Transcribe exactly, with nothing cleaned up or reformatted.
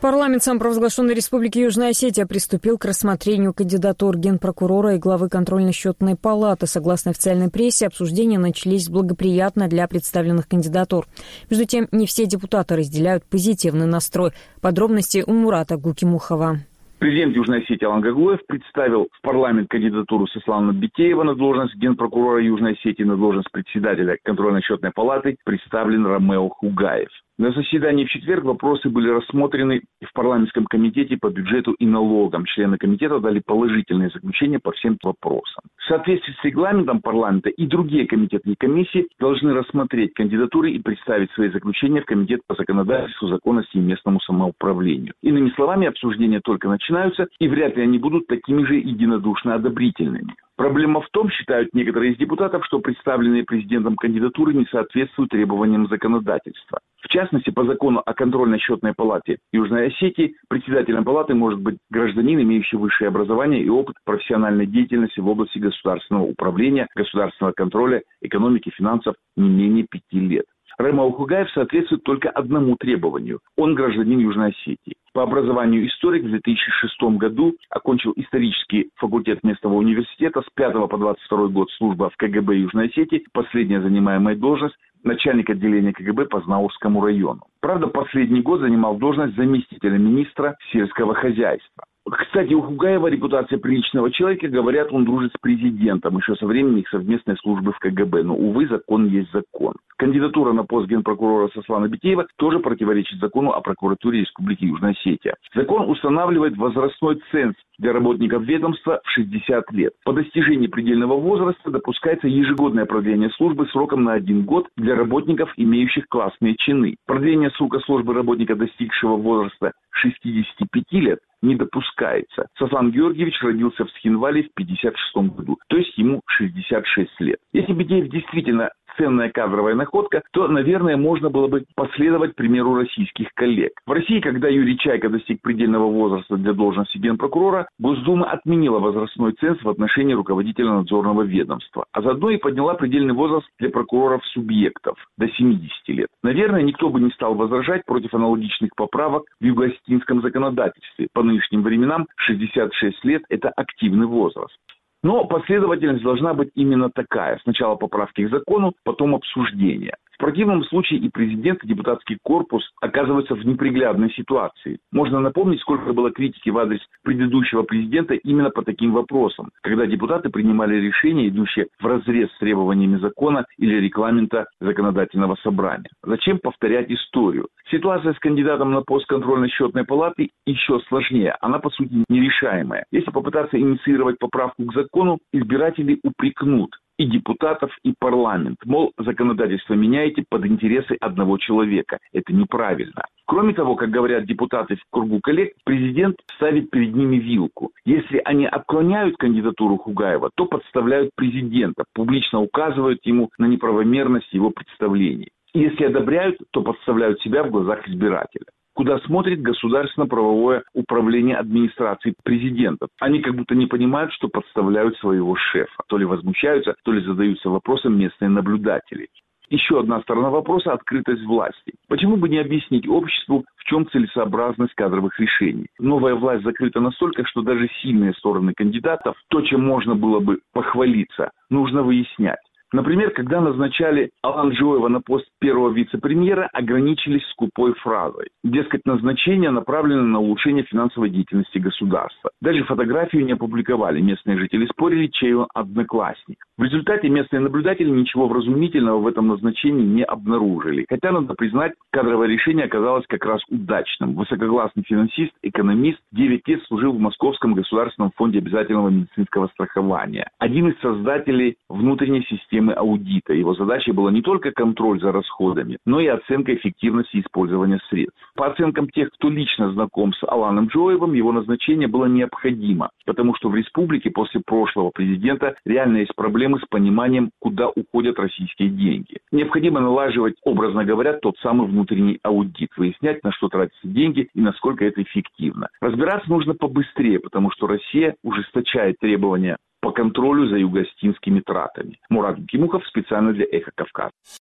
Парламент самопровозглашенной Республики Южная Осетия приступил к рассмотрению кандидатур генпрокурора и главы контрольно-счетной палаты. Согласно официальной прессе, обсуждения начались благоприятно для представленных кандидатур. Между тем, не все депутаты разделяют позитивный настрой. Подробности у Мурата Гукимухова. Президент Южной Осетии Алан Гаглоев представил в парламент кандидатуру Сослана Битеева на должность генпрокурора Южной Осетии, на должность председателя контрольно-счетной палаты представлен Ромео Хугаев. На заседании в четверг вопросы были рассмотрены в парламентском комитете по бюджету и налогам. Члены комитета дали положительные заключения по всем вопросам. В соответствии с регламентом парламента и другие комитеты и комиссии должны рассмотреть кандидатуры и представить свои заключения в комитет по законодательству, законности и местному самоуправлению. Иными словами, обсуждения только начинаются, и вряд ли они будут такими же единодушно одобрительными. Проблема в том, считают некоторые из депутатов, что представленные президентом кандидатуры не соответствуют требованиям законодательства. В частности, по закону о контрольно-счетной палате Южной Осетии председателем палаты может быть гражданин, имеющий высшее образование и опыт профессиональной деятельности в области государственного управления, государственного контроля, экономики, финансов не менее пяти лет. Ромео Хугаев соответствует только одному требованию – он гражданин Южной Осетии. По образованию историк, в две тысячи шестом году окончил исторический факультет местного университета, с пятого по двадцать второй год служба в ка гэ бэ Южной Осетии, последняя занимаемая должность – начальник отделения ка гэ бэ по Знаурскому району. Правда, последний год занимал должность заместителя министра сельского хозяйства. Кстати, у Хугаева репутация приличного человека, говорят, он дружит с президентом еще со времени их совместной службы в ка гэ бэ. Но, увы, закон есть закон. Кандидатура на пост генпрокурора Сослана Битеева тоже противоречит закону о прокуратуре Республики Южная Осетия. Закон устанавливает возрастной ценз для работников ведомства в шестьдесят лет. По достижении предельного возраста допускается ежегодное продление службы сроком на один год для работников, имеющих классные чины. Продление срока службы работника, достигшего возраста шестидесяти пяти лет, не допускается. Сослан Георгиевич родился в Схинвале в пятьдесят шестом году, то есть ему шестьдесят шесть лет. Если Битеев действительно ценная кадровая находка, то, наверное, можно было бы последовать примеру российских коллег. В России, когда Юрий Чайка достиг предельного возраста для должности генпрокурора, Госдума отменила возрастной ценз в отношении руководителя надзорного ведомства, а заодно и подняла предельный возраст для прокуроров-субъектов до семидесяти лет. Наверное, никто бы не стал возражать против аналогичных поправок в юго-осетинском законодательстве. По нынешним временам шестьдесят шесть лет – это активный возраст. Но последовательность должна быть именно такая. Сначала поправки к закону, потом обсуждение. В противном случае и президент, и депутатский корпус оказываются в неприглядной ситуации. Можно напомнить, сколько было критики в адрес предыдущего президента именно по таким вопросам, когда депутаты принимали решения, идущие вразрез с требованиями закона или регламента законодательного собрания. Зачем повторять историю? Ситуация с кандидатом на пост контрольно-счетной палаты еще сложнее. Она, по сути, нерешаемая. Если попытаться инициировать поправку к закону, избиратели упрекнут и депутатов, и парламент. Мол, законодательство меняете под интересы одного человека. Это неправильно. Кроме того, как говорят депутаты в кругу коллег, президент ставит перед ними вилку. Если они отклоняют кандидатуру Хугаева, то подставляют президента, публично указывают ему на неправомерность его представлений. Если одобряют, то подставляют себя в глазах избирателя. Куда смотрит государственно-правовое управление администрации президента. Они как будто не понимают, что подставляют своего шефа. То ли возмущаются, то ли задаются вопросом местные наблюдатели. Еще одна сторона вопроса – открытость власти. Почему бы не объяснить обществу, в чем целесообразность кадровых решений? Новая власть закрыта настолько, что даже сильные стороны кандидатов, то, чем можно было бы похвалиться, нужно выяснять. Например, когда назначали Алана Джоева на пост первого вице-премьера, ограничились скупой фразой. Дескать, назначение направлено на улучшение финансовой деятельности государства. Даже фотографию не опубликовали. Местные жители спорили, чей он одноклассник. В результате местные наблюдатели ничего вразумительного в этом назначении не обнаружили. Хотя, надо признать, кадровое решение оказалось как раз удачным. Высококлассный финансист, экономист, девять лет служил в Московском государственном фонде обязательного медицинского страхования. Один из создателей внутренней системы аудита. Его задачей была не только контроль за расходами, но и оценка эффективности использования средств. По оценкам тех, кто лично знаком с Аланом Джоевым, его назначение было необходимо, потому что в республике после прошлого президента реально есть проблемы с пониманием, куда уходят российские деньги. Необходимо налаживать, образно говоря, тот самый внутренний аудит, выяснять, на что тратятся деньги и насколько это эффективно. Разбираться нужно побыстрее, потому что Россия ужесточает требования по контролю за юго-осетинскими тратами. Мурат Гукимухов специально для Эхо Кавказа.